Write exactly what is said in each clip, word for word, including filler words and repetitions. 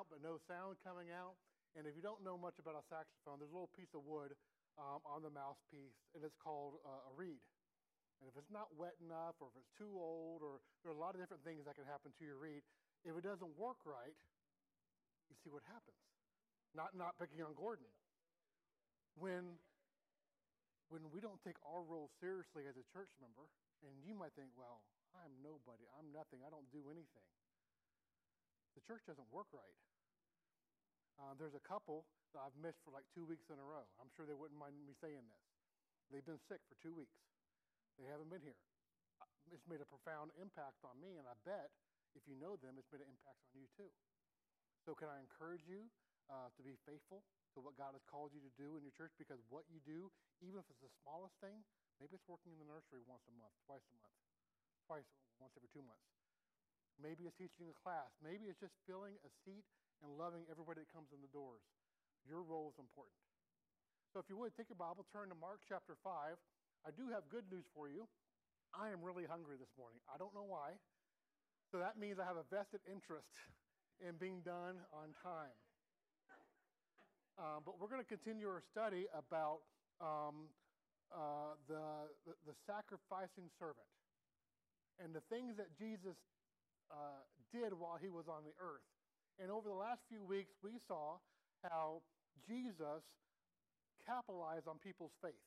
out, but no sound coming out. And if you don't know much about a saxophone, there's a little piece of wood um, on the mouthpiece, and it's called uh, a reed. And if it's not wet enough, or if it's too old, or there are a lot of different things that can happen to your reed, if it doesn't work right, you see what happens. Not not picking on Gordon. When when we don't take our role seriously as a church member, and you might think, well, I'm nobody, I'm nothing, I don't do anything. The church doesn't work right. Uh, there's a couple that I've missed for like two weeks in a row. I'm sure they wouldn't mind me saying this. They've been sick for two weeks. They haven't been here. It's made a profound impact on me, and I bet if you know them, it's made an impact on you too. So can I encourage you uh, to be faithful to what God has called you to do in your church? Because what you do, even if it's the smallest thing, maybe it's working in the nursery once a month, twice a month, twice, once every two months. Maybe it's teaching a class. Maybe it's just filling a seat and loving everybody that comes in the doors. Your role is important. So if you would, take your Bible, turn to Mark chapter five. I do have good news for you. I am really hungry this morning. I don't know why. So that means I have a vested interest in being done on time. Uh, but we're going to continue our study about um, uh, the, the, the sacrificing servant and the things that Jesus uh, did while he was on the earth. And over the last few weeks, we saw how Jesus capitalized on people's faith.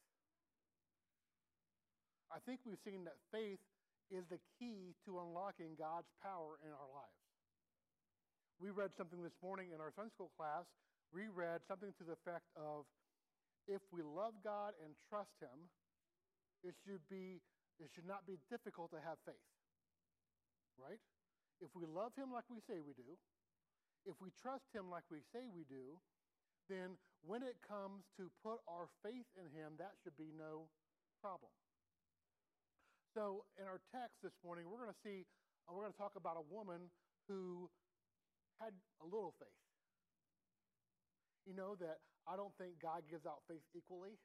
I think we've seen that faith is the key to unlocking God's power in our lives. We read something this morning in our Sunday school class. We read something to the effect of, if we love God and trust him, it should be, it should not be difficult to have faith. Right? If we love him like we say we do, if we trust him like we say we do, then when it comes to put our faith in him, that should be no problem. So in our text this morning, we're going to see, uh, we're going to talk about a woman who had a little faith. You know that I don't think God gives out faith equally.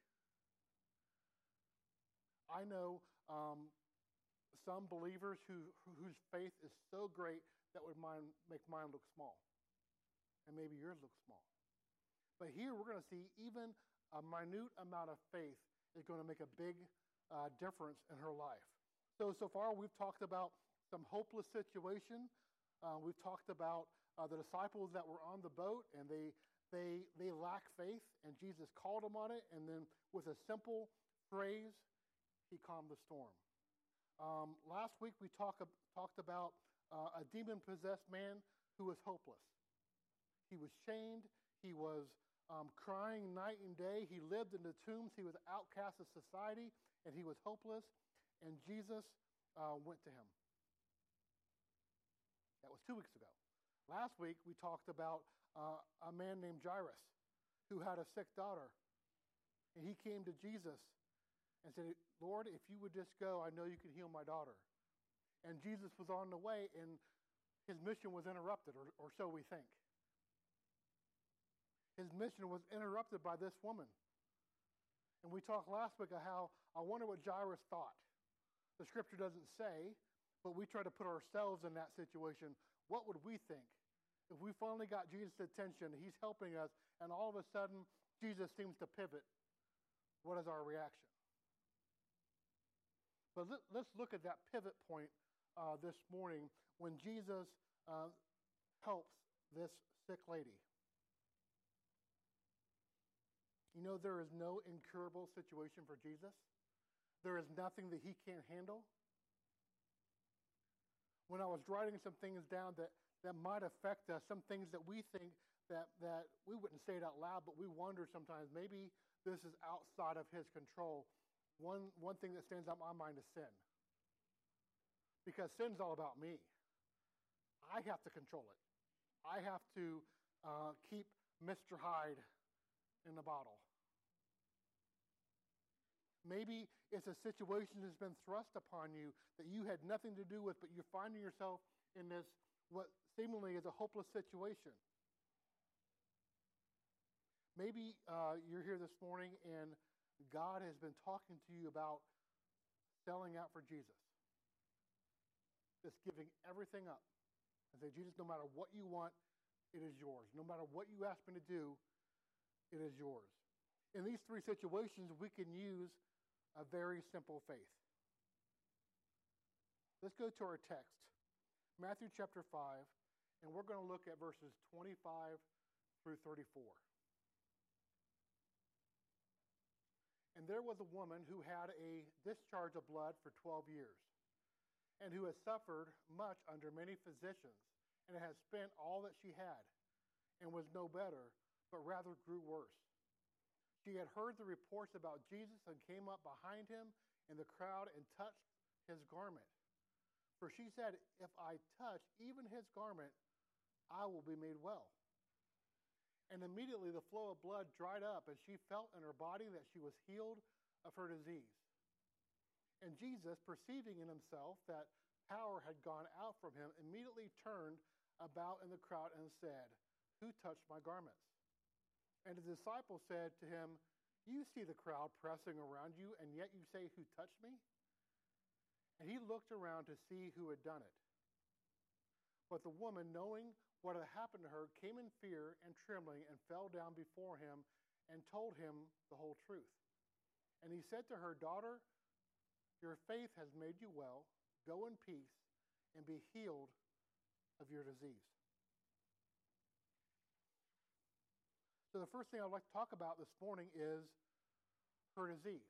I know um, some believers who whose faith is so great that would mine, make mine look small. And maybe yours looks small. But here we're going to see even a minute amount of faith is going to make a big uh, difference in her life. So, so far we've talked about some hopeless situation. Uh, we've talked about uh, the disciples that were on the boat, and they they they lacked faith, and Jesus called them on it, and then with a simple phrase, he calmed the storm. Um, last week we talk, talked about uh, a demon-possessed man who was hopeless. He was chained. He was um, crying night and day. He lived in the tombs. He was outcast of society, and he was hopeless. And Jesus uh, went to him. That was two weeks ago. Last week, we talked about uh, a man named Jairus who had a sick daughter. And he came to Jesus and said, Lord, if you would just go, I know you can heal my daughter. And Jesus was on the way, and his mission was interrupted, or, or so we think. His mission was interrupted by this woman. And we talked last week about how, I wonder what Jairus thought. The scripture doesn't say, but we try to put ourselves in that situation. What would we think if we finally got Jesus' attention, he's helping us, and all of a sudden, Jesus seems to pivot? What is our reaction? But let, let's look at that pivot point uh, this morning when Jesus uh, helps this sick lady. You know, there is no incurable situation for Jesus. There is nothing that he can't handle. When I was writing some things down that, that might affect us, some things that we think that, that we wouldn't say it out loud, but we wonder sometimes, maybe this is outside of his control. One, one thing that stands out in my mind is sin. Because sin's all about me. I have to control it. I have to uh, keep Mister Hyde in the bottle. Maybe it's a situation that's been thrust upon you that you had nothing to do with, but you're finding yourself in this, what seemingly is a hopeless situation. Maybe uh, you're here this morning and God has been talking to you about selling out for Jesus. Just giving everything up. And say, Jesus, no matter what you want, it is yours. No matter what you ask me to do, it is yours. In these three situations, we can use a very simple faith. Let's go to our text, Matthew chapter five, and we're going to look at verses twenty-five through thirty-four. And there was a woman who had a discharge of blood for twelve years, and who has suffered much under many physicians, and has spent all that she had, and was no better, but rather grew worse. She had heard the reports about Jesus and came up behind him in the crowd and touched his garment. For she said, if I touch even his garment, I will be made well. And immediately the flow of blood dried up, and she felt in her body that she was healed of her disease. And Jesus, perceiving in himself that power had gone out from him, immediately turned about in the crowd and said, who touched my garments? And his disciples said to him, you see the crowd pressing around you, and yet you say, who touched me? And he looked around to see who had done it. But the woman, knowing what had happened to her, came in fear and trembling and fell down before him and told him the whole truth. And he said to her, daughter, your faith has made you well. Go in peace and be healed of your disease. So the first thing I'd like to talk about this morning is her disease.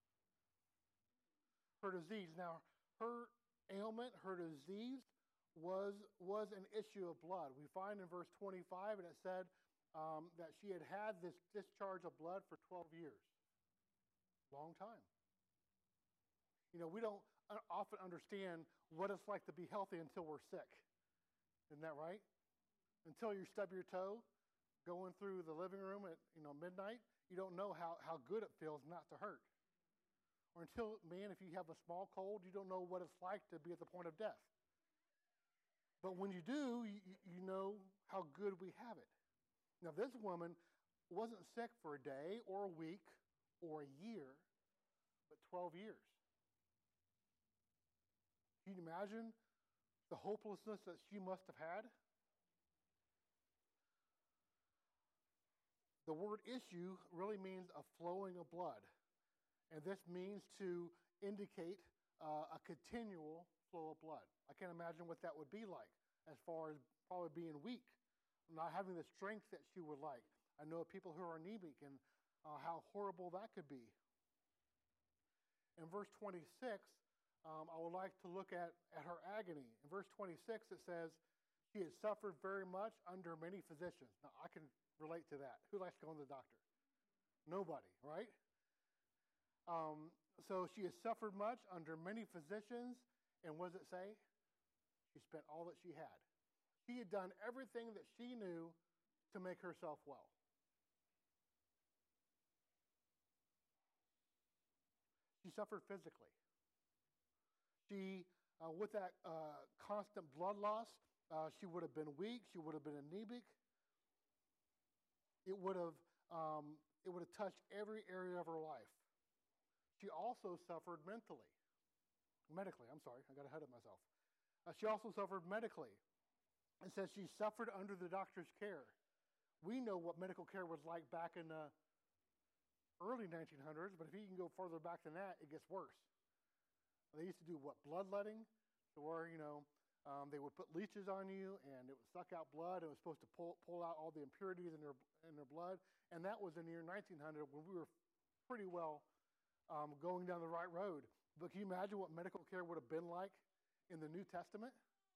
Her disease. Now, her ailment, her disease, was, was an issue of blood. We find in verse twenty-five, and it said um, that she had had this discharge of blood for twelve years. Long time. You know, we don't often understand what it's like to be healthy until we're sick. Isn't that right? Until you stub your toe going through the living room at, you know, midnight, you don't know how, how good it feels not to hurt. Or until, man, if you have a small cold, you don't know what it's like to be at the point of death. But when you do, you, you know how good we have it. Now, this woman wasn't sick for a day or a week or a year, but twelve years. Can you imagine the hopelessness that she must have had? The word issue really means a flowing of blood. And this means to indicate uh, a continual flow of blood. I can't imagine what that would be like as far as probably being weak, not having the strength that she would like. I know of people who are anemic and uh, how horrible that could be. In verse twenty-six, um, I would like to look at, at her agony. In verse twenty-six, it says, she had suffered very much under many physicians. Now, I can relate to that. Who likes going to the doctor? Nobody, right? Um, so she has suffered much under many physicians, and what does it say? She spent all that she had. She had done everything that she knew to make herself well. She suffered physically. She, uh, with that uh, constant blood loss, uh, she would have been weak. She would have been anemic. It would have, um, it would have touched every area of her life. She also suffered mentally. Medically, I'm sorry, I got ahead of myself. Uh, she also suffered medically. It says she suffered under the doctor's care. We know what medical care was like back in the early nineteen hundreds, but if you can go further back than that, it gets worse. They used to do what? Bloodletting, where, you know, um, they would put leeches on you, and it would suck out blood. It was supposed to pull, pull out all the impurities in their, in their blood, and that was in the year nineteen hundred when we were pretty well Um, going down the right road. But can you imagine what medical care would have been like in the New Testament?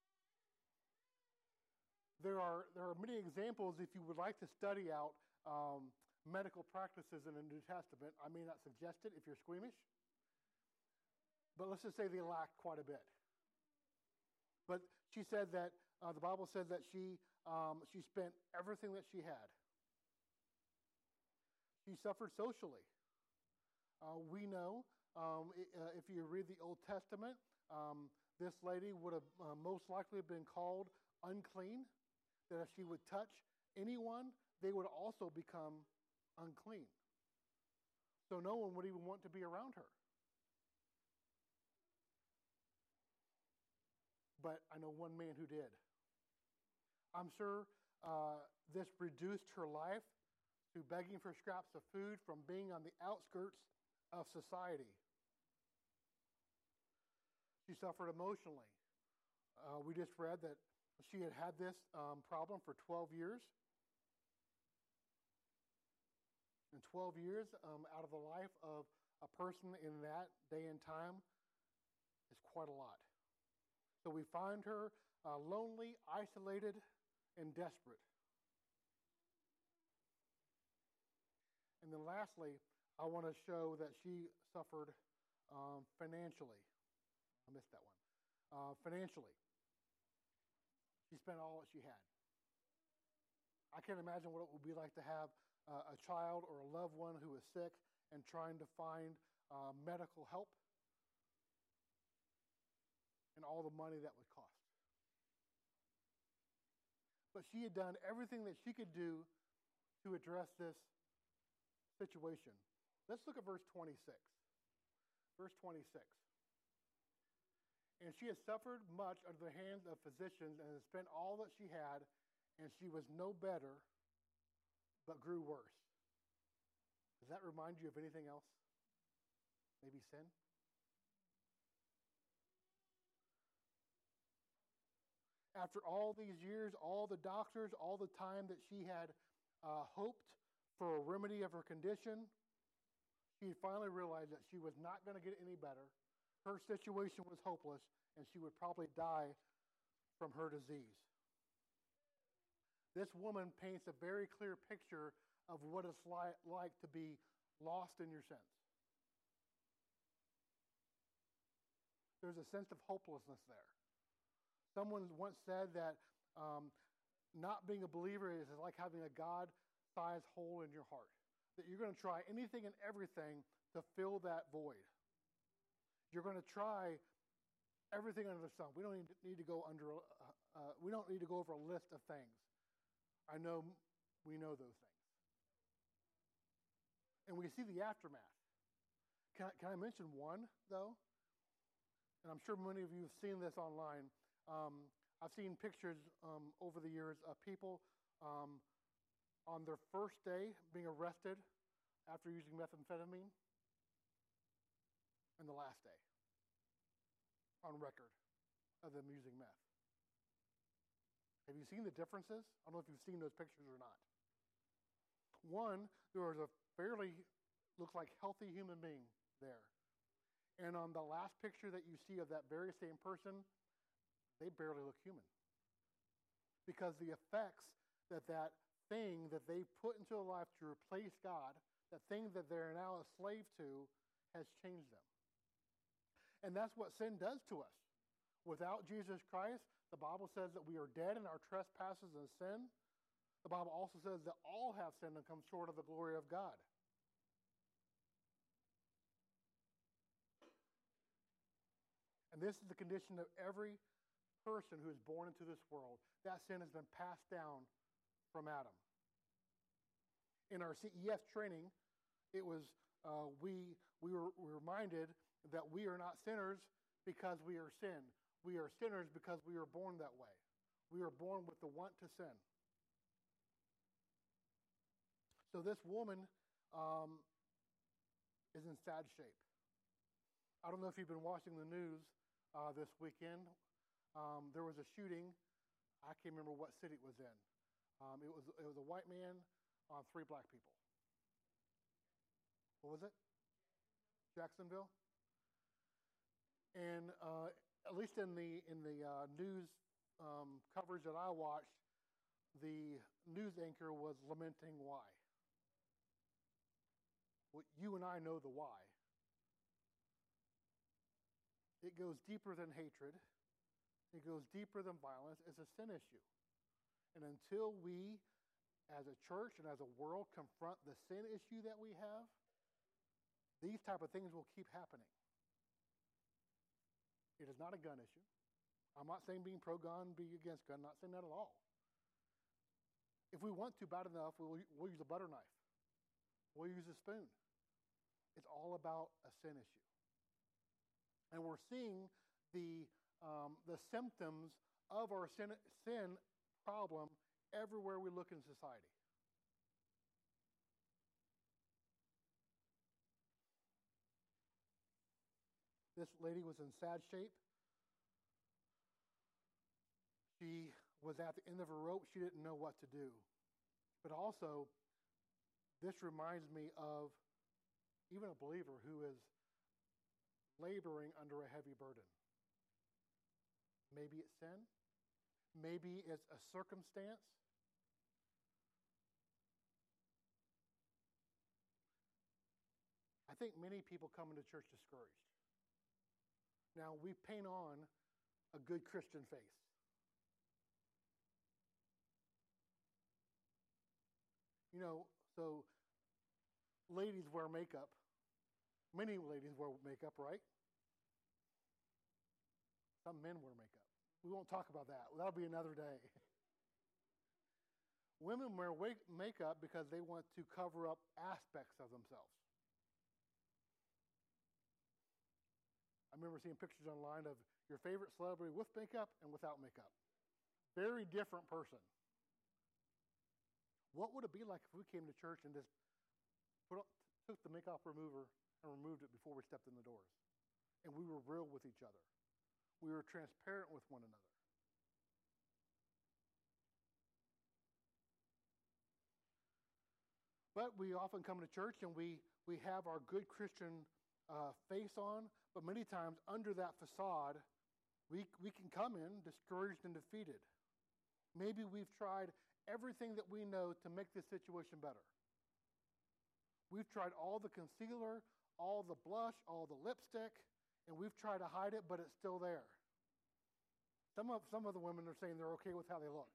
There are there are many examples if you would like to study out um, medical practices in the New Testament. I may not suggest it if you're squeamish, but let's just say they lack quite a bit. But she said that, uh, the Bible said that she um, she spent everything that she had. She suffered socially. Uh, we know, um, uh, if you read the Old Testament, um, this lady would have uh, most likely been called unclean, that if she would touch anyone, they would also become unclean. So no one would even want to be around her. But I know one man who did. I'm sure uh, this reduced her life to begging for scraps of food from being on the outskirts of society. She suffered emotionally. Uh, we just read that she had had this um, problem for twelve years. And twelve years um, out of the life of a person in that day and time is quite a lot. So we find her uh, lonely, isolated, and desperate. And then lastly, I want to show that she suffered um, financially. I missed that one. Uh, financially. She spent all that she had. I can't imagine what it would be like to have uh, a child or a loved one who is sick and trying to find uh, medical help and all the money that would cost. But she had done everything that she could do to address this situation. Let's look at verse twenty-six. Verse twenty-six. And she had suffered much under the hands of physicians and had spent all that she had, and she was no better, but grew worse. Does that remind you of anything else? Maybe sin? After all these years, all the doctors, all the time that she had uh, hoped for a remedy of her condition, she finally realized that she was not going to get any better. Her situation was hopeless, and she would probably die from her disease. This woman paints a very clear picture of what it's like, like to be lost in your sins. There's a sense of hopelessness there. Someone once said that um, not being a believer is like having a God-sized hole in your heart. That you're going to try anything and everything to fill that void. You're going to try everything under the sun. We don't need to, need to go under. Uh, uh, we don't need to go over a list of things. I know we know those things, and we see the aftermath. Can I, can I mention one though? And I'm sure many of you have seen this online. Um, I've seen pictures um, over the years of people um, on their first day being arrested after using methamphetamine, and the last day on record of them using meth. Have you seen the differences? I don't know if you've seen those pictures or not. One, there was a fairly, looks like healthy human being there. And on the last picture that you see of that very same person, they barely look human. Because the effects that that thing that they put into their life to replace God, that thing that they're now a slave to, has changed them. And that's what sin does to us. Without Jesus Christ, the Bible says that we are dead in our trespasses and sin. The Bible also says that all have sinned and come short of the glory of God. And this is the condition of every person who is born into this world. That sin has been passed down from Adam. In our C E F training, it was uh, we we were reminded that we are not sinners because we are sin. We are sinners because we are born that way. We are born with the want to sin. So this woman um, is in sad shape. I don't know if you've been watching the news uh, this weekend. Um, there was a shooting. I can't remember what city it was in. Um, it was it was a white man on three black people. What was it? Jacksonville. And uh, at least in the in the uh, news um, coverage that I watched, the news anchor was lamenting why. Well, you and I know the why. It goes deeper than hatred. It goes deeper than violence. It's a sin issue. And until we, as a church and as a world, confront the sin issue that we have, these type of things will keep happening. It is not a gun issue. I'm not saying being pro-gun, be against gun. I'm not saying that at all. If we want to bad enough, we'll, we'll use a butter knife. We'll use a spoon. It's all about a sin issue. And we're seeing the, um, the symptoms of our sin, sin problem everywhere we look in society. This lady was in sad shape. She was at the end of her rope. She didn't know what to do. But also, this reminds me of even a believer who is laboring under a heavy burden. Maybe it's sin. Maybe it's a circumstance. I think many people come into church discouraged. Now, we paint on a good Christian face. You know, so ladies wear makeup. Many ladies wear makeup, right? Some men wear makeup. We won't talk about that. That'll be another day. Women wear makeup because they want to cover up aspects of themselves. I remember seeing pictures online of your favorite celebrity with makeup and without makeup. Very different person. What would it be like if we came to church and just put up, took the makeup remover and removed it before we stepped in the doors? And we were real with each other. We were transparent with one another. But we often come to church and we, we have our good Christian uh, face on, but many times under that facade, we, we can come in discouraged and defeated. Maybe we've tried everything that we know to make this situation better. We've tried all the concealer, all the blush, all the lipstick, and we've tried to hide it, but it's still there. Some of, some of the women are saying they're okay with how they look.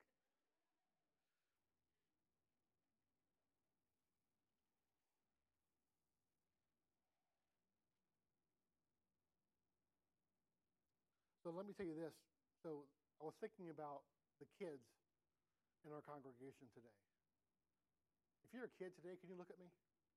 So let me tell you this. So I was thinking about the kids in our congregation today. If you're a kid today, can you look at me?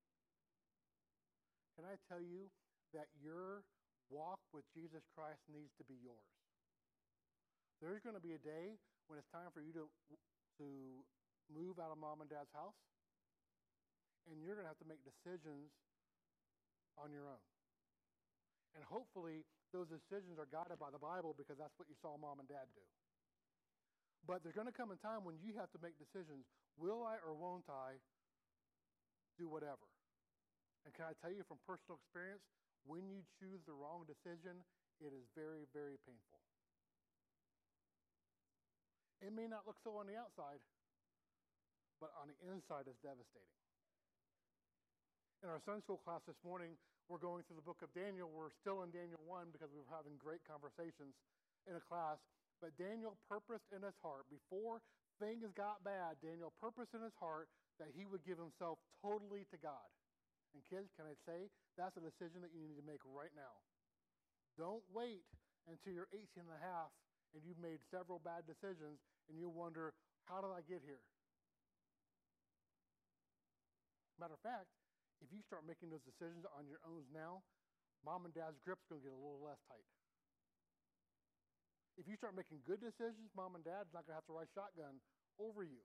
Can I tell you that your walk with Jesus Christ needs to be yours? There's going to be a day when it's time for you to, to move out of mom and dad's house, and you're going to have to make decisions on your own. And hopefully those decisions are guided by the Bible because that's what you saw mom and dad do. But there's going to come a time when you have to make decisions. Will I or won't I do whatever? And can I tell you from personal experience, when you choose the wrong decision, it is very, very painful. It may not look so on the outside, but on the inside it's devastating. In our Sunday school class this morning, we're going through the book of Daniel. We're still in Daniel one because we were having great conversations in a class. But Daniel purposed in his heart, before things got bad, Daniel purposed in his heart that he would give himself totally to God. And kids, can I say, that's a decision that you need to make right now. Don't wait until you're eighteen and a half and you've made several bad decisions and you wonder, how did I get here? Matter of fact, if you start making those decisions on your own now, mom and dad's grip's going to get a little less tight. If you start making good decisions, mom and dad's not going to have to ride shotgun over you.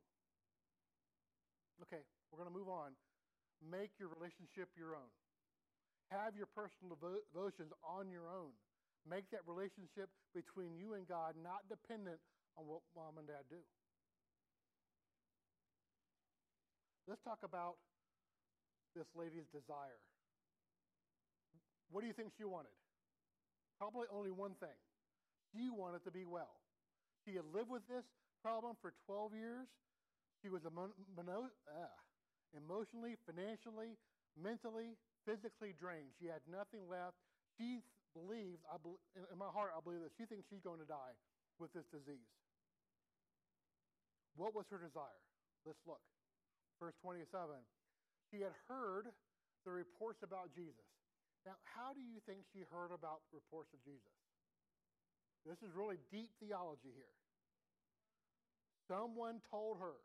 Okay, we're going to move on. Make your relationship your own. Have your personal devotions on your own. Make that relationship between you and God not dependent on what mom and dad do. Let's talk about this lady's desire. What do you think she wanted? Probably only one thing. She wanted to be well. She had lived with this problem for twelve years. She was emo- mono- uh, emotionally, financially, mentally, physically drained. She had nothing left. She believes, I be- in my heart, I believe that she thinks she's going to die with this disease. What was her desire? Let's look. Verse twenty-seven. She had heard the reports about Jesus. Now, how do you think she heard about reports of Jesus? This is really deep theology here. Someone told her.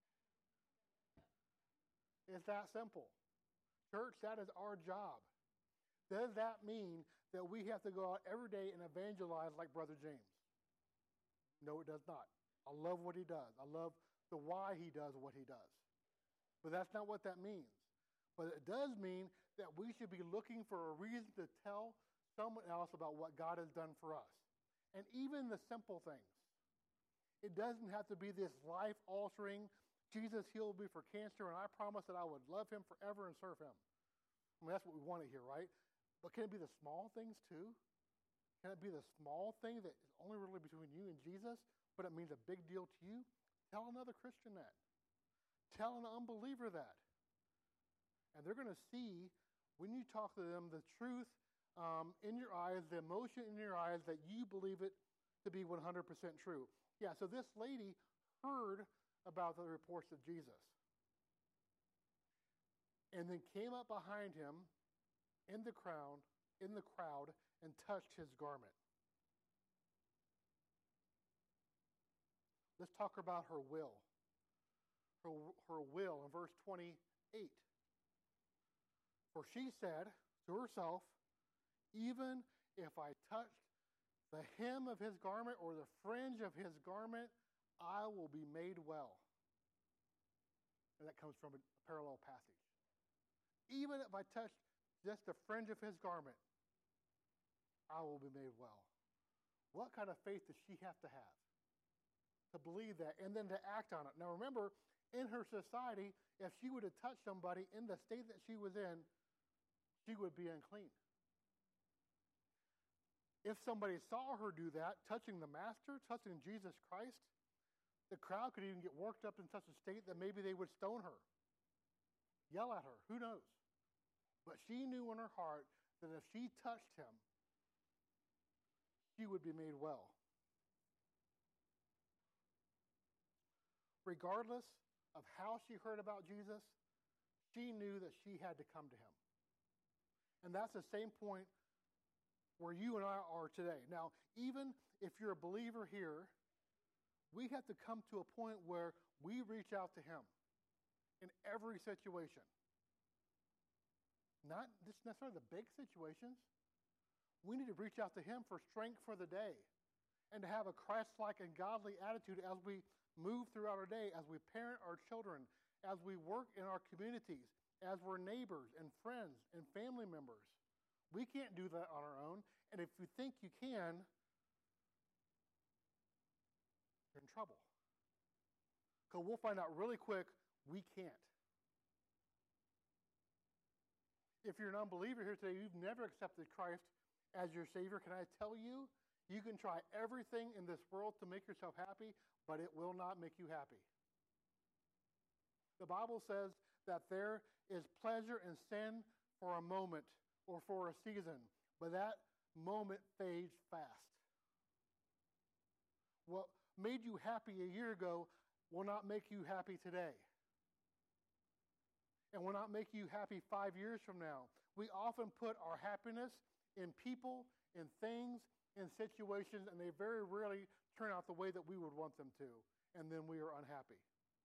It's that simple. Church, that is our job. Does that mean that we have to go out every day and evangelize like Brother James? No, it does not. I love what he does. I love the why he does what he does. But that's not what that means. But it does mean that we should be looking for a reason to tell someone else about what God has done for us. And even the simple things. It doesn't have to be this life-altering, Jesus healed me for cancer, and I promise that I would love him forever and serve him. I mean, that's what we want to hear, right? But can it be the small things too? Can it be the small thing that is only really between you and Jesus, but it means a big deal to you? Tell another Christian that. Tell an unbeliever that. And they're going to see, when you talk to them, the truth um, in your eyes, the emotion in your eyes, that you believe it to be one hundred percent true. Yeah, so this lady heard about the reports of Jesus and then came up behind him in the crowd, in the crowd and touched his garment. Let's talk about her will. Her, her will in verse twenty-eight. For she said to herself, even if I touch the hem of his garment or the fringe of his garment, I will be made well. And that comes from a parallel passage. Even if I touch just the fringe of his garment, I will be made well. What kind of faith does she have to have to believe that and then to act on it? Now remember, in her society, if she would have touched somebody in the state that she was in, she would be unclean. If somebody saw her do that, touching the Master, touching Jesus Christ, the crowd could even get worked up in such a state that maybe they would stone her, yell at her, who knows? But she knew in her heart that if she touched him, she would be made well. Regardless of how she heard about Jesus, she knew that she had to come to him. And that's the same point where you and I are today. Now, even if you're a believer here, we have to come to a point where we reach out to him in every situation. Not just necessarily the big situations. We need to reach out to him for strength for the day and to have a Christ-like and godly attitude as we move throughout our day, as we parent our children, as we work in our communities, as we're neighbors and friends and family members. We can't do that on our own. And if you think you can, you're in trouble. Because we'll find out really quick, we can't. If you're an unbeliever here today, you've never accepted Christ as your Savior, can I tell you, you can try everything in this world to make yourself happy, but it will not make you happy. The Bible says that there is pleasure in sin for a moment or for a season, but that moment fades fast. What made you happy a year ago will not make you happy today. And will not make you happy five years from now. We often put our happiness in people, in things, in situations, and they very rarely turn out the way that we would want them to, and then we are unhappy.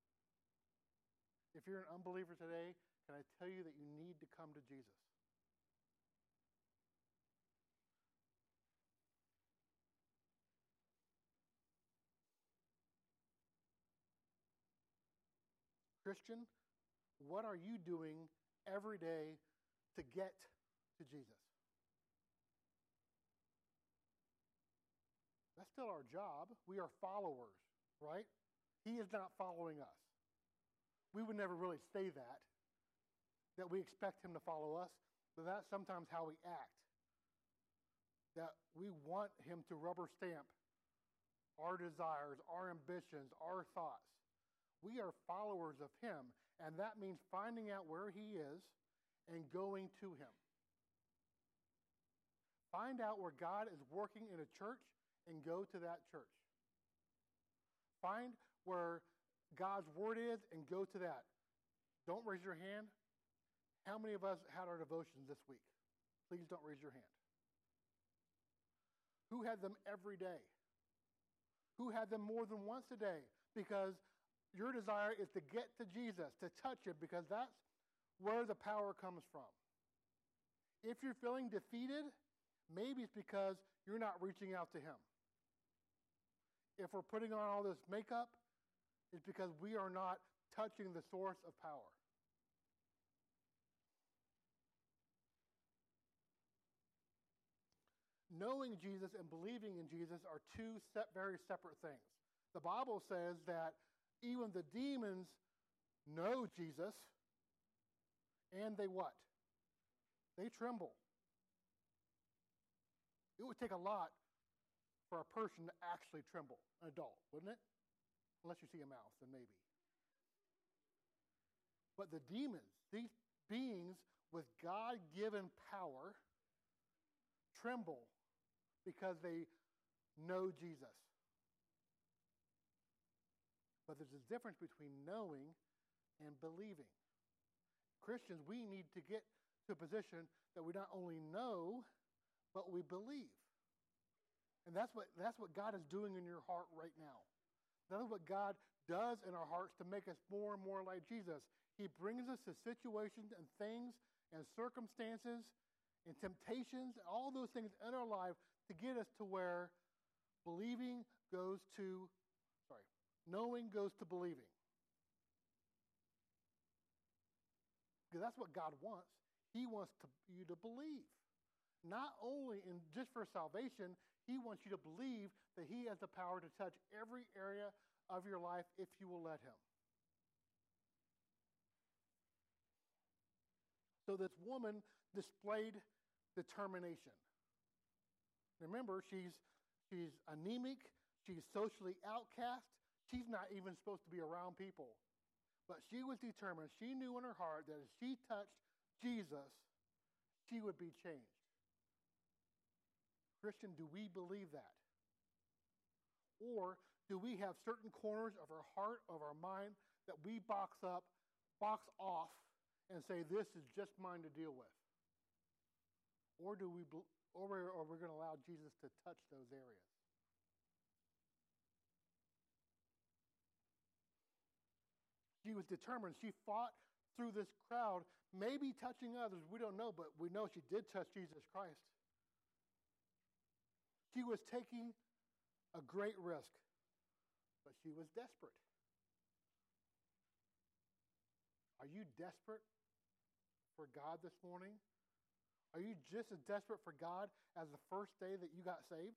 If you're an unbeliever today, can I tell you that you need to come to Jesus? Christian, what are you doing every day to get to Jesus? That's still our job. We are followers, right? He is not following us. We would never really say that, that we expect him to follow us, but that's sometimes how we act. That we want him to rubber stamp our desires, our ambitions, our thoughts. We are followers of him, and that means finding out where he is and going to him. Find out where God is working in a church and go to that church. Find where God's word is and go to that. Don't raise your hand. How many of us had our devotions this week? Please don't raise your hand. Who had them every day? Who had them more than once a day? Because your desire is to get to Jesus, to touch him, because that's where the power comes from. If you're feeling defeated, maybe it's because you're not reaching out to him. If we're putting on all this makeup is because we are not touching the source of power. Knowing Jesus and believing in Jesus are two set, very separate things. The Bible says that even the demons know Jesus, and they what? They tremble. It would take a lot for a person to actually tremble, an adult, wouldn't it? Unless you see a mouse, then maybe. But the demons, these beings with God-given power, tremble because they know Jesus. But there's a difference between knowing and believing. Christians, we need to get to a position that we not only know, but we believe. And that's what, that's what God is doing in your heart right now. That is what God does in our hearts to make us more and more like Jesus. He brings us to situations and things and circumstances and temptations and all those things in our life to get us to where believing goes to, sorry, knowing goes to believing. Because that's what God wants. He wants to, you to believe. Not only in just for salvation, he wants you to believe that he has the power to touch every area of your life if you will let him. So this woman displayed determination. Remember, she's, she's anemic, she's socially outcast, she's not even supposed to be around people. But she was determined. She knew in her heart that if she touched Jesus, she would be changed. Christian, do we believe that? Or do we have certain corners of our heart, of our mind, that we box up, box off, and say, this is just mine to deal with? Or do we, or are we going to allow Jesus to touch those areas? She was determined. She fought through this crowd, maybe touching others. We don't know, but we know she did touch Jesus Christ. She was taking a great risk, but she was desperate. Are you desperate for God this morning? Are you just as desperate for God as the first day that you got saved?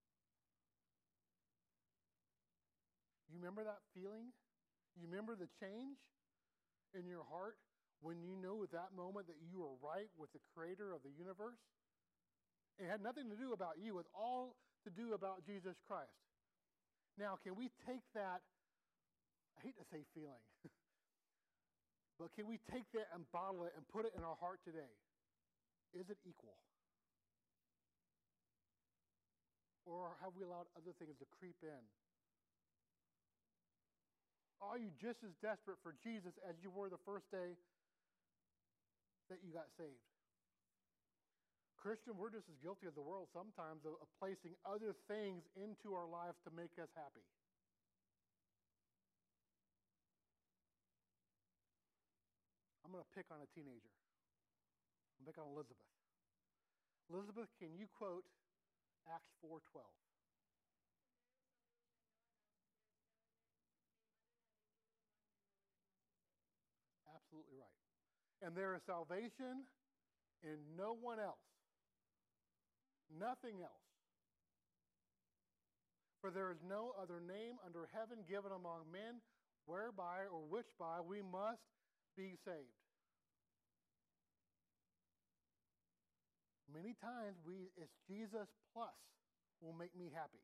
You remember that feeling? You remember the change in your heart when you knew at that moment that you were right with the creator of the universe? It had nothing to do about you. It was all to do about Jesus Christ. Now, can we take that, I hate to say feeling, but can we take that and bottle it and put it in our heart today? Is it equal? Or have we allowed other things to creep in? Are you just as desperate for Jesus as you were the first day that you got saved? Christian, we're just as guilty as the world sometimes of, of placing other things into our lives to make us happy. I'm going to pick on a teenager. I'm going to pick on Elizabeth. Elizabeth, can you quote Acts four twelve? Absolutely right. And there is salvation in no one else. Nothing else. For there is no other name under heaven given among men whereby or which by we must be saved. Many times we it's Jesus plus will make me happy.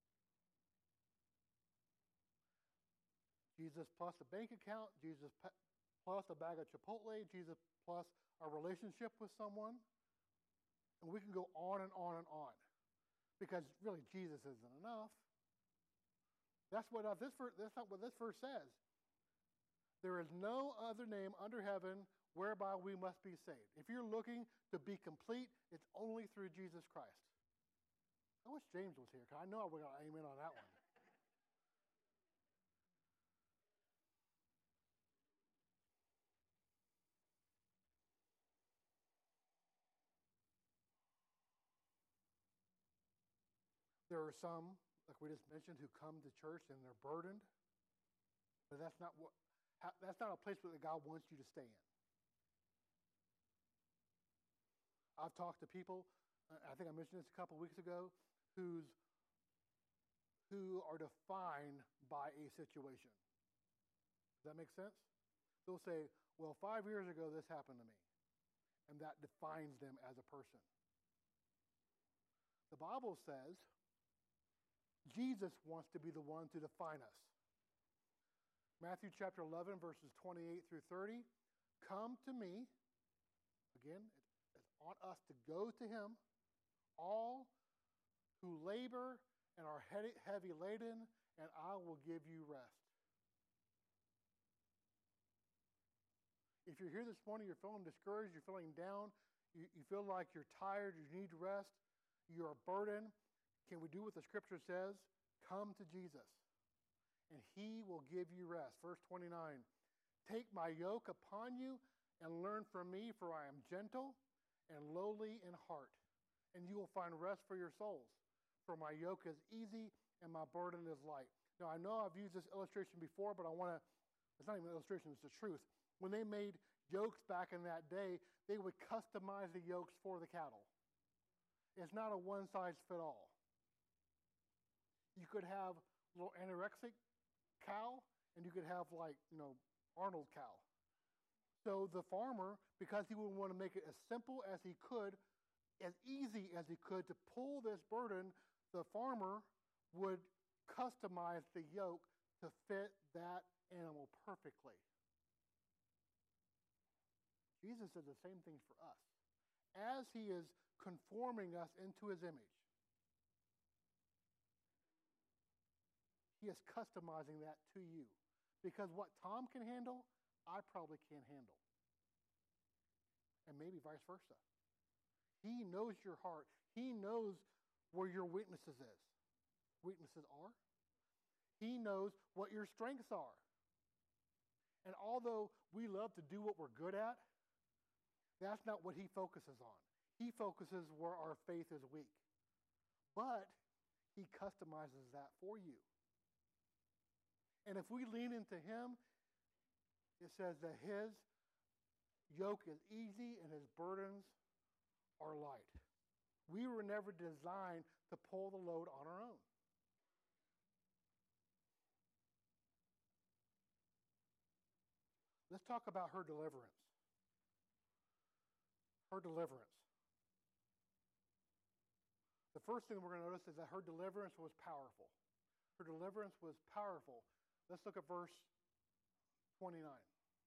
Jesus plus a bank account, Jesus plus a bag of Chipotle, Jesus plus a relationship with someone. And we can go on and on and on. Because really Jesus isn't enough. That's what uh, this verse, that's not what this verse says. There is no other name under heaven whereby we must be saved. If you're looking to be complete, it's only through Jesus Christ. I wish James was here, because I know I would have amen on that one. There are some, like we just mentioned, who come to church and they're burdened. But that's not what that's not a place that God wants you to stay in. I've talked to people, I think I mentioned this a couple weeks ago, who's who are defined by a situation. Does that make sense? They'll say, well, five years ago this happened to me. And that defines them as a person. The Bible says Jesus wants to be the one to define us. Matthew chapter eleven, verses twenty-eight through thirty. Come to me. Again, it's on us to go to him, all who labor and are heavy laden, and I will give you rest. If you're here this morning, you're feeling discouraged, you're feeling down, you, you feel like you're tired, you need rest, you're burdened, can we do what the scripture says? Come to Jesus, and he will give you rest. Verse twenty-nine, take my yoke upon you and learn from me, for I am gentle and lowly in heart, and you will find rest for your souls. For my yoke is easy and my burden is light. Now, I know I've used this illustration before, but I want to, it's not even an illustration, it's the truth. When they made yokes back in that day, they would customize the yokes for the cattle. It's not a one-size-fit-all. You could have a little anorexic cow, and you could have like, you know, Arnold cow. So the farmer, because he would want to make it as simple as he could, as easy as he could to pull this burden, the farmer would customize the yoke to fit that animal perfectly. Jesus does the same thing for us. As he is conforming us into his image, he is customizing that to you. Because what Tom can handle, I probably can't handle. And maybe vice versa. He knows your heart. He knows where your weaknesses is. Weaknesses are. He knows what your strengths are. And although we love to do what we're good at, that's not what he focuses on. He focuses where our faith is weak. But he customizes that for you. And if we lean into him, it says that his yoke is easy and his burdens are light. We were never designed to pull the load on our own. Let's talk about her deliverance. Her deliverance. The first thing we're going to notice is that her deliverance was powerful. Her deliverance was powerful. Let's look at verse twenty-nine.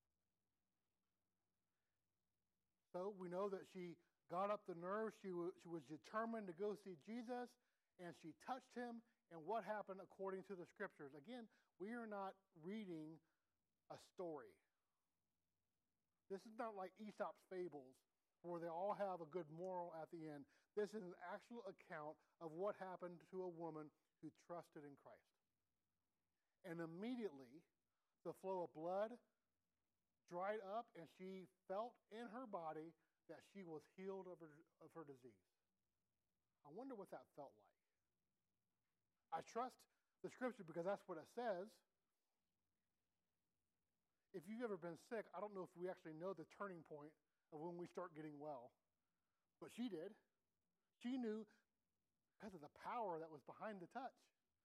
So we know that she got up the nerve. She, w- she was determined to go see Jesus, and she touched him. And what happened according to the scriptures? Again, we are not reading a story. This is not like Aesop's fables, where they all have a good moral at the end. This is an actual account of what happened to a woman who trusted in Christ. And immediately, the flow of blood dried up, and she felt in her body that she was healed of her, of her disease. I wonder what that felt like. I trust the scripture because that's what it says. If you've ever been sick, I don't know if we actually know the turning point of when we start getting well. But she did. She knew because of the power that was behind the touch.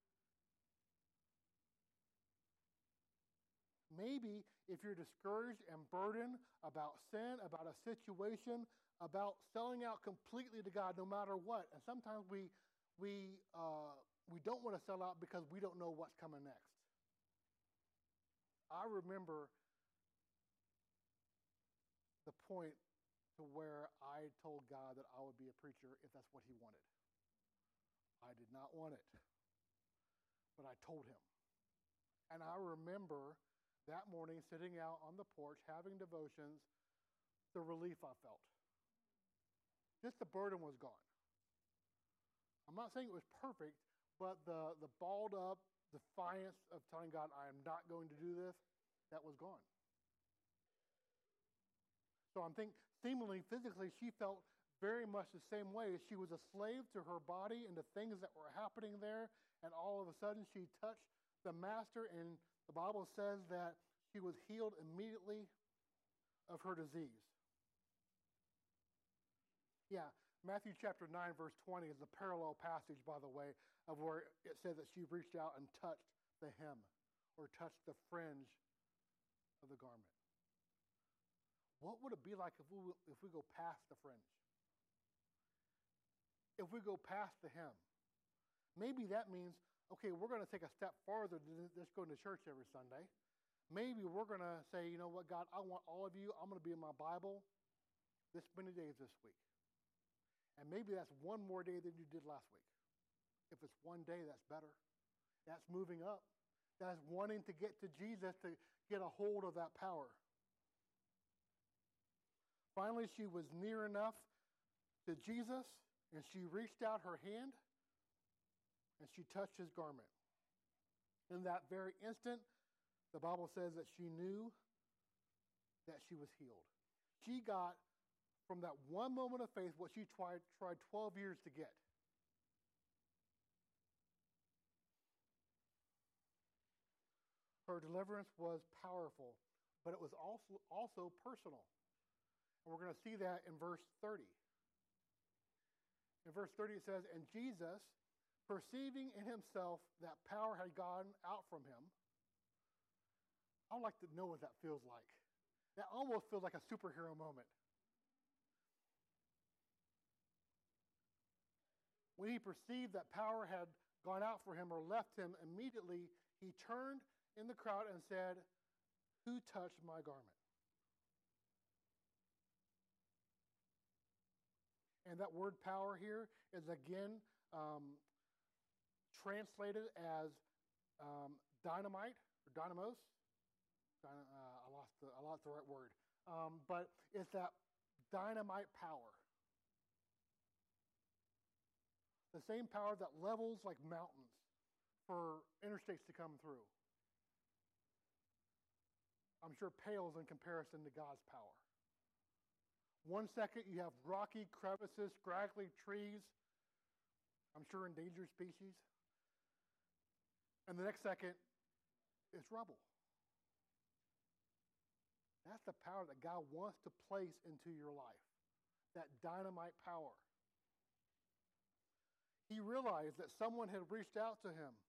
Maybe if you're discouraged and burdened about sin, about a situation, about selling out completely to God no matter what, and sometimes we we uh, we don't want to sell out because we don't know what's coming next. I remember the point to where I told God that I would be a preacher if that's what he wanted. I did not want it, but I told him. And I remember that morning sitting out on the porch having devotions, the relief I felt. Just the burden was gone. I'm not saying it was perfect, but the, the balled up defiance of telling God, I am not going to do this, that was gone. So I'm thinking, seemingly, physically, she felt very much the same way. She was a slave to her body and the things that were happening there, and all of a sudden she touched the master, and The Bible says that she was healed immediately of her disease. Yeah, Matthew chapter nine, verse twenty is a parallel passage, by the way, of where it says that she reached out and touched the hem or touched the fringe of the garment. What would it be like if we, if we go past the fringe? If we go past the hem? Maybe that means, okay, we're going to take a step farther than just going to church every Sunday. Maybe we're going to say, you know what, God, I want all of you. I'm going to be in my Bible this many days this week. And maybe that's one more day than you did last week. If it's one day, that's better. That's moving up. That's wanting to get to Jesus to get a hold of that power. Finally, she was near enough to Jesus, and she reached out her hand, and she touched his garment. In that very instant, the Bible says that she knew that she was healed. She got, from that one moment of faith, what she tried, tried twelve years to get. Her deliverance was powerful, but it was also, also personal. And we're going to see that in verse thirty. In verse thirty it says, and Jesus, perceiving in himself that power had gone out from him. I'd like to know what that feels like. That almost feels like a superhero moment. When he perceived that power had gone out for him or left him, immediately he turned in the crowd and said, who touched my garment? And that word power here is again um, translated as um, dynamite or dynamos. Dyna, uh, I lost the I lost the right word, um, but it's that dynamite power. The same power that levels like mountains for interstates to come through. I'm sure pales in comparison to God's power. One second you have rocky crevices, scraggly trees, I'm sure endangered species. And the next second, it's rubble. That's the power that God wants to place into your life. That dynamite power. He realized that someone had reached out to him.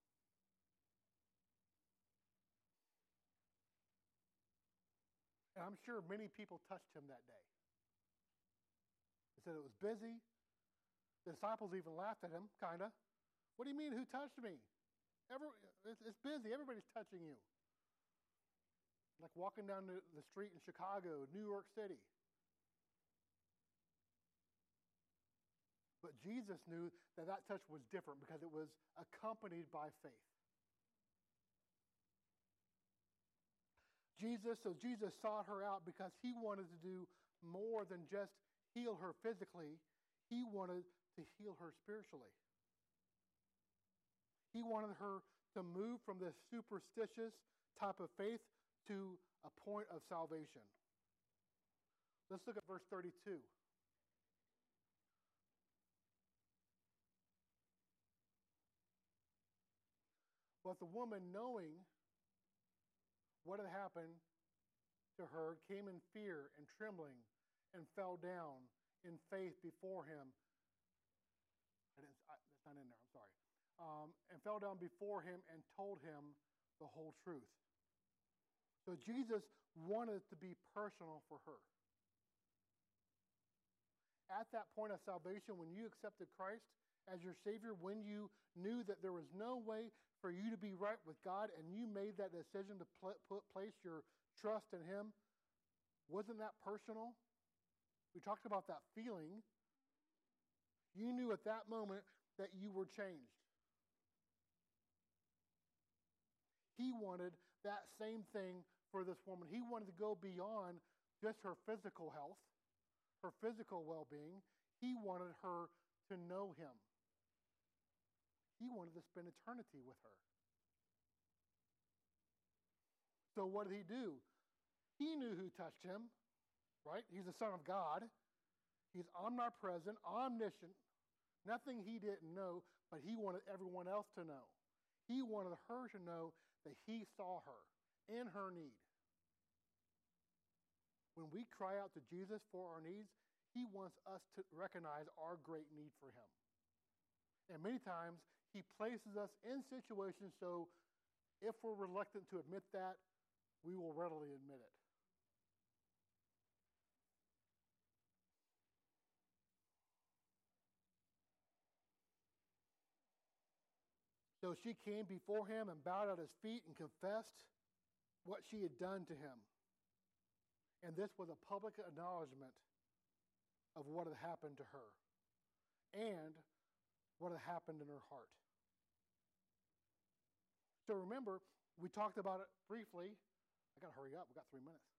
And I'm sure many people touched him that day. He said it was busy. The disciples even laughed at him, kind of. What do you mean, who touched me? Every, it's, it's busy. Everybody's touching you. Like walking down the, the street in Chicago, New York City. But Jesus knew that that touch was different because it was accompanied by faith. Jesus, so Jesus sought her out because he wanted to do more than just heal her physically. He wanted to heal her spiritually. He wanted her to move from this superstitious type of faith to a point of salvation. Let's look at verse thirty-two. But the woman, knowing what had happened to her, came in fear and trembling and fell down in faith before him. I didn't, I, that's not in there, I'm sorry. Um, and fell down before him and told him the whole truth. So Jesus wanted to be personal for her. At that point of salvation, when you accepted Christ as your Savior, when you knew that there was no way for you to be right with God and you made that decision to pl- put, place your trust in him, wasn't that personal? We talked about that feeling. You knew at that moment that you were changed. He wanted that same thing for this woman. He wanted to go beyond just her physical health, her physical well-being. He wanted her to know him. He wanted to spend eternity with her. So what did he do? He knew who touched him, right? He's the Son of God. He's omnipresent, omniscient. Nothing he didn't know, but he wanted everyone else to know. He wanted her to know that he saw her. in her need. When we cry out to Jesus for our needs, he wants us to recognize our great need for him. And many times, he places us in situations so if we're reluctant to admit that, we will readily admit it. So she came before him and bowed at his feet and confessed what she had done to him. And this was a public acknowledgement of what had happened to her and what had happened in her heart. So remember, we talked about it briefly. I got to hurry up. We've got three minutes.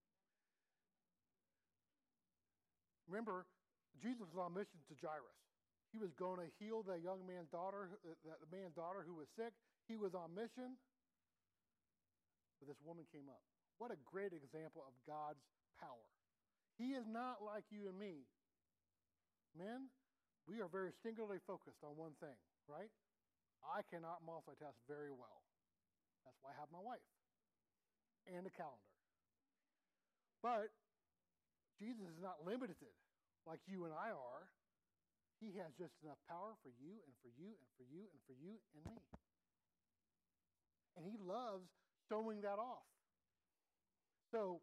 Remember, Jesus was on mission to Jairus. He was going to heal the young man's daughter, the, the man's daughter who was sick. He was on mission. But this woman came up. What a great example of God's power. He is not like you and me. Men, we are very singularly focused on one thing, right? I cannot multitask very well. That's why I have my wife and a calendar. But Jesus is not limited like you and I are. He has just enough power for you and for you and for you and for you and me. And he loves showing that off. So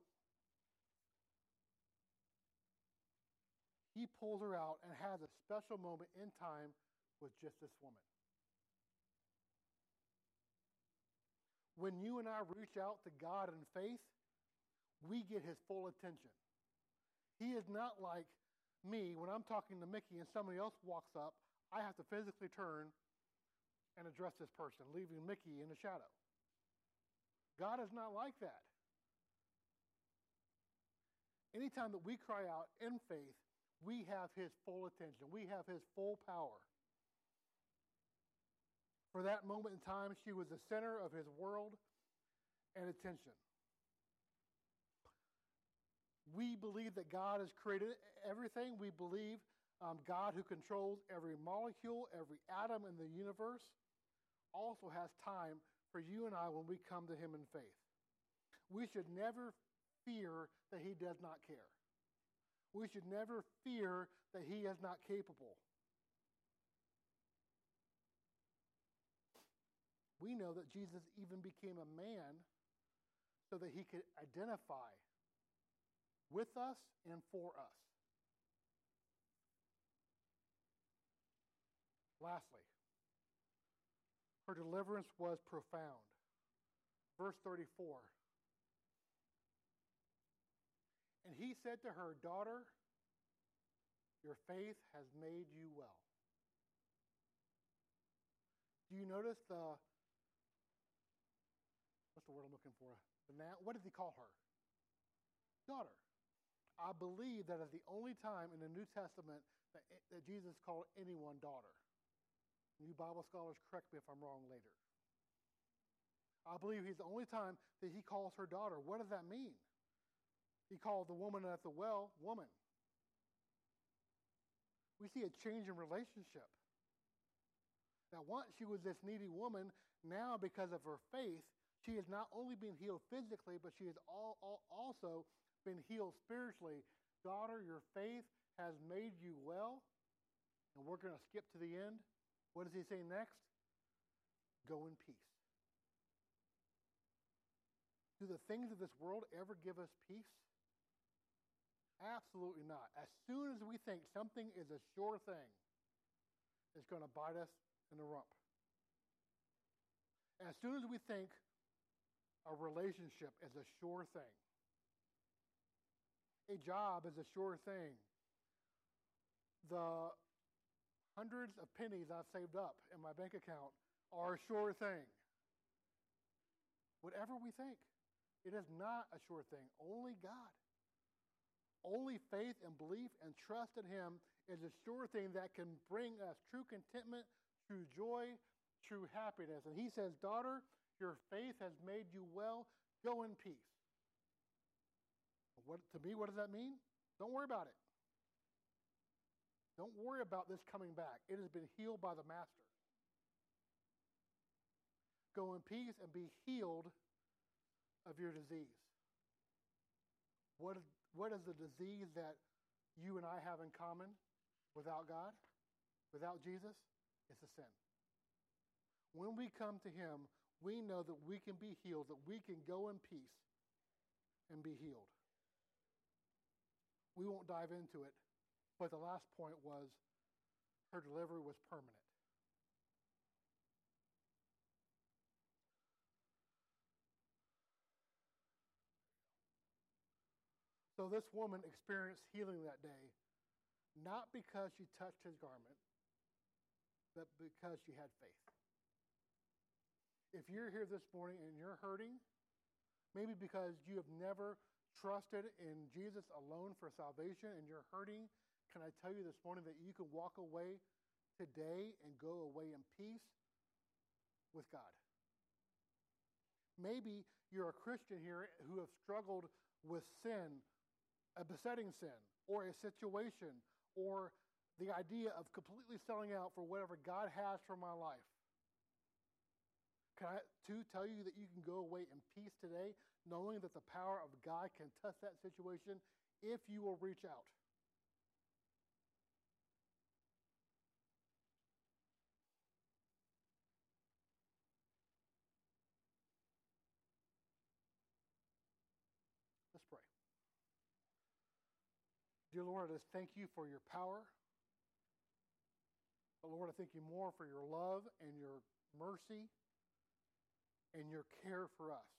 he pulls her out and has a special moment in time with just this woman. When you and I reach out to God in faith, we get his full attention. He is not like me, when I'm talking to Mickey and somebody else walks up, I have to physically turn and address this person, leaving Mickey in the shadow. God is not like that. Anytime that we cry out in faith, we have his full attention. We have his full power. For that moment in time, she was the center of his world and attention. We believe that God has created everything. We believe um, God, who controls every molecule, every atom in the universe, also has time for you and I when we come to him in faith. We should never fear that he does not care. We should never fear that he is not capable. We know that Jesus even became a man so that he could identify with us and for us. Lastly, her deliverance was profound. Verse thirty-four. And he said to her, "Daughter, your faith has made you well." Do you notice the, what's the word I'm looking for? The now, what does he call her? Daughter. I believe that is the only time in the New Testament that, that Jesus called anyone daughter. You Bible scholars, correct me if I'm wrong later. I believe he's the only time that he calls her daughter. What does that mean? He called the woman at the well, woman. We see a change in relationship. Now, once she was this needy woman, now because of her faith, she has not only been healed physically, but she has all, all, also been healed spiritually. Daughter, your faith has made you well. And we're going to skip to the end. What does he say next? Go in peace. Do the things of this world ever give us peace? Absolutely not. As soon as we think something is a sure thing, it's going to bite us in the rump. As soon as we think a relationship is a sure thing, a job is a sure thing, the hundreds of pennies I've saved up in my bank account are a sure thing. Whatever we think, it is not a sure thing. Only God. Only faith and belief and trust in him is a sure thing that can bring us true contentment, true joy, true happiness. And he says, daughter, your faith has made you well. Go in peace. What, to me, what does that mean? Don't worry about it. Don't worry about this coming back. It has been healed by the Master. Go in peace and be healed of your disease. What is, what is the disease that you and I have in common without God, without Jesus? It's a sin. When we come to him, we know that we can be healed, that we can go in peace and be healed. We won't dive into it, but the last point was her delivery was permanent. So this woman experienced healing that day, not because she touched his garment, but because she had faith. If you're here this morning and you're hurting, maybe because you have never trusted in Jesus alone for salvation and you're hurting, can I tell you this morning that you can walk away today and go away in peace with God. Maybe you're a Christian here who have struggled with sin, a besetting sin, or a situation, or the idea of completely selling out for whatever God has for my life. Can I, too, tell you that you can go away in peace today, knowing that the power of God can touch that situation if you will reach out. Let's pray. Dear Lord, I just thank you for your power. But Lord, I thank you more for your love and your mercy and your care for us.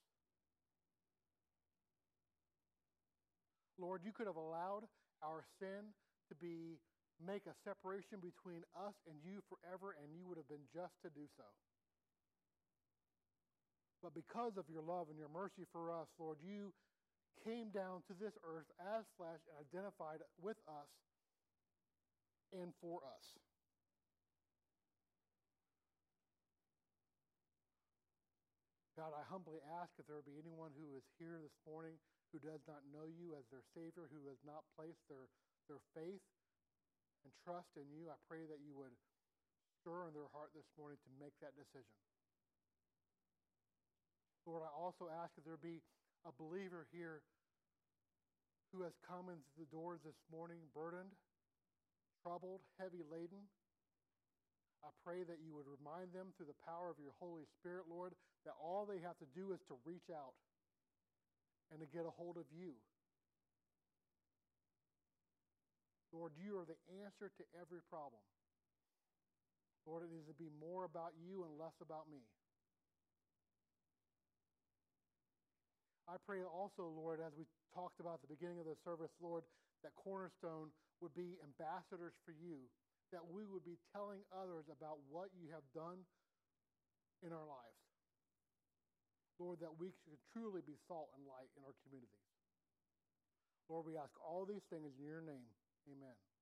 Lord, you could have allowed our sin to be make a separation between us and you forever, and you would have been just to do so. But because of your love and your mercy for us, Lord, you came down to this earth as flesh and identified with us and for us. God, I humbly ask if there be anyone who is here this morning who does not know you as their Savior, who has not placed their, their faith and trust in you, I pray that you would stir in their heart this morning to make that decision. Lord, I also ask if there be a believer here who has come into the doors this morning burdened, troubled, heavy laden. I pray that you would remind them through the power of your Holy Spirit, Lord, that all they have to do is to reach out and to get a hold of you. Lord, you are the answer to every problem. Lord, it needs to be more about you and less about me. I pray also, Lord, as we talked about at the beginning of the service, Lord, that Cornerstone would be ambassadors for you, that we would be telling others about what you have done in our lives. Lord, that we should truly be salt and light in our communities. Lord, we ask all these things in your name. Amen.